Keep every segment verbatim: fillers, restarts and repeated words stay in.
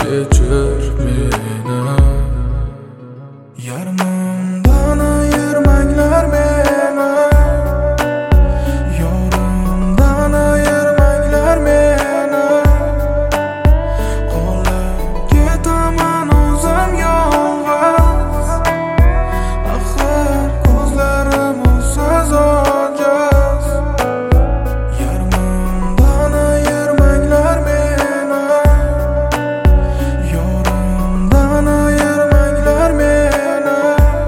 kechir meni. Yarmimdan ayirmanglar meni, yorimdan ayirmanglar meni. Qolib ketaman o'zim yolg'iz, axir ko'zlarim o'siz ojiz. Yarmimdan ayirmanglar meni, yorimdan ayirmanglar meni.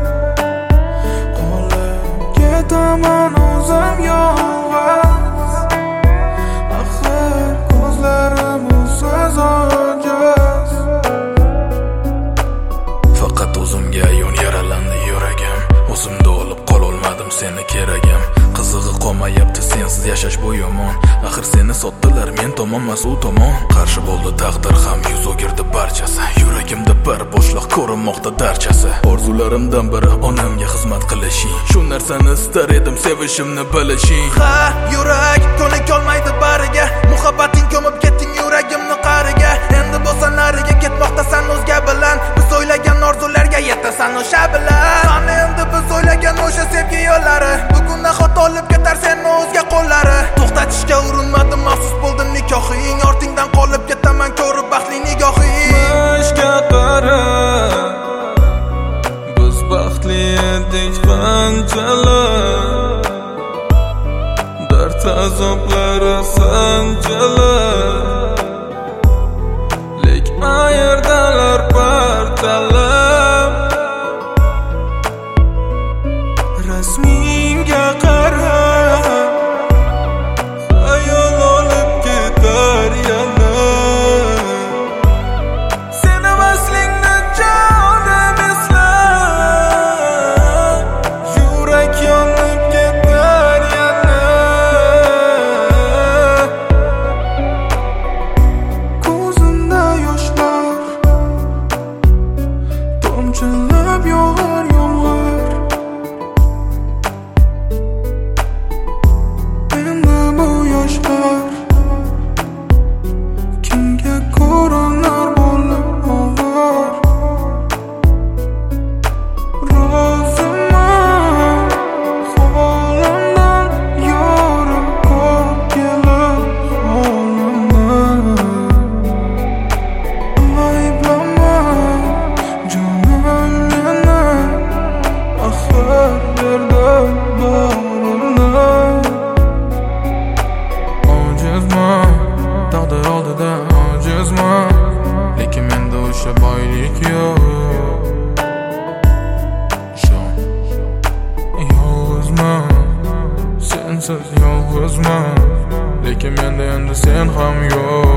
Qolib ketaman o'zim yolg'iz, axir ko'zlarim o'siz ojiz. Faqat o'zimga ayon yaralandi yuragim, o'zimda olib qololmadim seni keragim. Qizig'i qolmayapti sensiz yashash bu yomon, axir seni sotdilar men tomonmas u tomon. Qarshi bo'ldi taqdir ham yuz o'girdi barchasi, yuragimda bir bo'shliq ko'rinmoqda darchasi. Orzularimdan biri onamga xizmat qilishing, shu narsani istar edim sevishimni bilishing. Ha yurak ko'nikolmaydi bariga, muhabbating ko'mib ketding yuragimni qariga. Endi bo'lsa nariga ketmoqdasan o'zga bilan, biz o'ylagan orzularga yetasan o'sha bilan. Mana endi biz o'ylagan o'sha sevgi yo'llari bugun xato olib ketar seni o'zga qo'llari. To'xtatishga urinmadim, afsus bo'ldi nikohing, ortingdan qolib ketaman ko'rib baxtli nigohing. Ishga qarab biz baxtli edik qanchalar, dard azoblari sanchalar, lek ayirdalar parchalab. Rasmingga qarab xayol olib ketar yana, seni vaslingni jonim eslab, yurak yonib ketar yana. Ko'zimda yoshlar tomchilab yog'ar yomg'ir, endi bu yoshlar kimga ko'rinar bo'lib og'ir. Roziman holimdan, yorim ko'p kelib holimdan. Ayblama jonim meni, axir berdim borimni. Ojizman, taqdir oldida ojizman, lekin menda o'sha boylik yo'q. Shon, yolg'izman, sensiz yolg'izman, lekin menda endi sen ham yo'q.